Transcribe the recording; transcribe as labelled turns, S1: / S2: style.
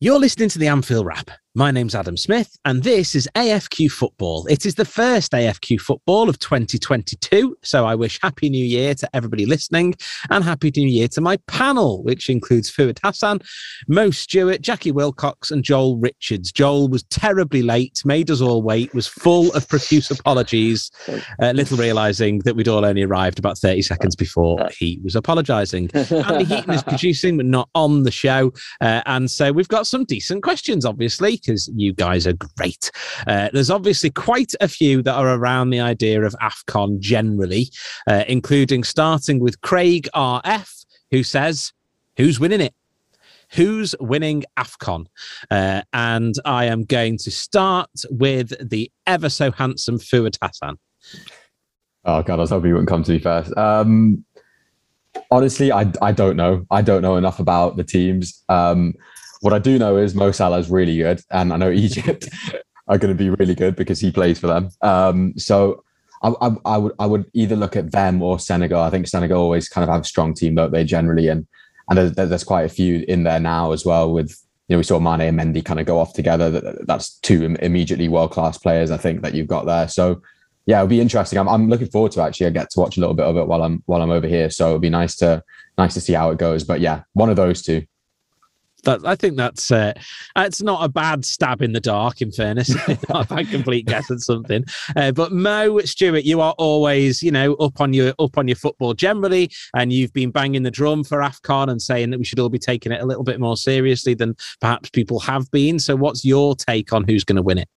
S1: You're listening to the Anfield Wrap. My name's Adam Smith, and this is AFQ Football. It is the first AFQ Football of 2022, so I wish Happy New Year to everybody listening, and Happy New Year to my panel, which includes Fuad Hassan, Mo Stewart, Jackie Wilcox, and Joel Richards. Joel was terribly late, made us all wait, was full of profuse apologies, little realising that we'd all only arrived about 30 seconds before he was apologising. Andy Heaton is producing, but not on the show, and so we've got some decent questions, obviously, because you guys are great. There's obviously quite a few that are around the idea of AFCON generally, including starting with Craig RF, who says, who's winning it? Who's winning AFCON? And I am going to start with the ever so handsome Fuad Hassan.
S2: Oh, God, I was hoping you wouldn't come to me first. Honestly, I don't know. I don't know enough about the teams. What I do know is Mo Salah is really good, and I know Egypt are going to be really good because he plays for them. So I would either look at them or Senegal. I think Senegal always kind of have a strong team, don't they, generally, and there's quite a few in there now as well. With we saw Mane and Mendy kind of go off together. That's two immediately world-class players, I think, that you've got there. So yeah, it'll be interesting. I'm looking forward to actually. I get to watch a little bit of it while I'm over here. So it'll be nice to see how it goes. But yeah, one of those two.
S1: I think that's not a bad stab in the dark, in fairness. Not a bad complete guess at something. But Mo Stewart, you are always, up on your football generally, and you've been banging the drum for AFCON and saying that we should all be taking it a little bit more seriously than perhaps people have been. So what's your take on who's going to win it?